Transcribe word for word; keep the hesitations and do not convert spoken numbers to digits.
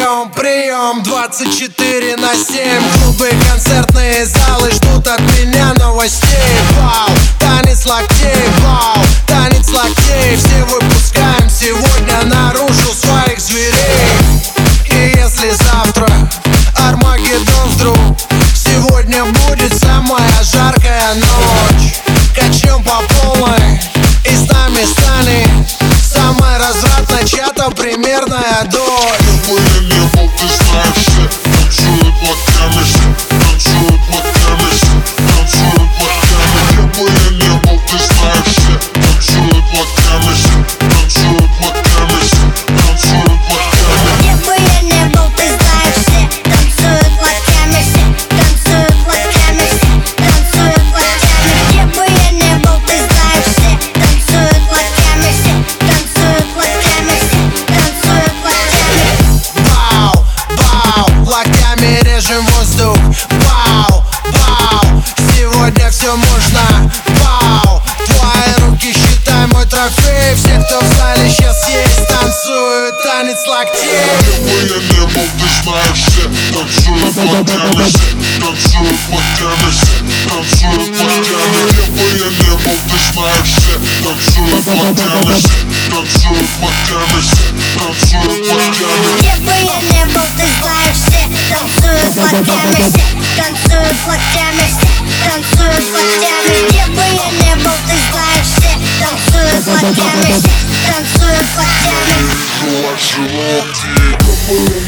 прием, прием двадцать четыре на семь. Клубы, концертные залы ждут от меня новостей. Вау, танец локтей, вау, танец локтей. Все выпускаем сегодня наружу своих зверей. И если завтра Армагеддон вдруг, сегодня будет самая жаркая ночь. Качнем по полной, и с нами станет самая развратная чья-то примерная дочь. Где бы я не был, ты знаешь, все танцуют локтями, все танцуют локтями, все танцуют локтями. Где бы я не был, ты знаешь, все танцуют локтями, все танцуют локтями, все танцуют локтями. Где бы я не был, ты знаешь, все танцуют локтями, все танцуют локтями, все танцуют локтями. Где бы я не был, ты знаешь, все танцуют локтями, все танцуют локтями, все танцуют локтями. Вау, вау, локтями режем воздух. Вау, вау, сегодня все можно. Вау, твои руки считай мой трофей. Все, кто в зале сейчас есть, танцуют танец локтей. Где бы я не был, ты знаешь, все танцуют локтями, все танцуют локтями, все танцуют локтями. Где бы я не был, ты знаешь, все танцуют локтями, все танцуют локтями, все танцуют локтями. Где бы я не был, ты знаешь, все танцуют локтями, все танцуют локтями, все танцуют локтями. Где бы я не был, ты знаешь, все танцуют локтями, все танцуют локтями. Желаю, желаю, где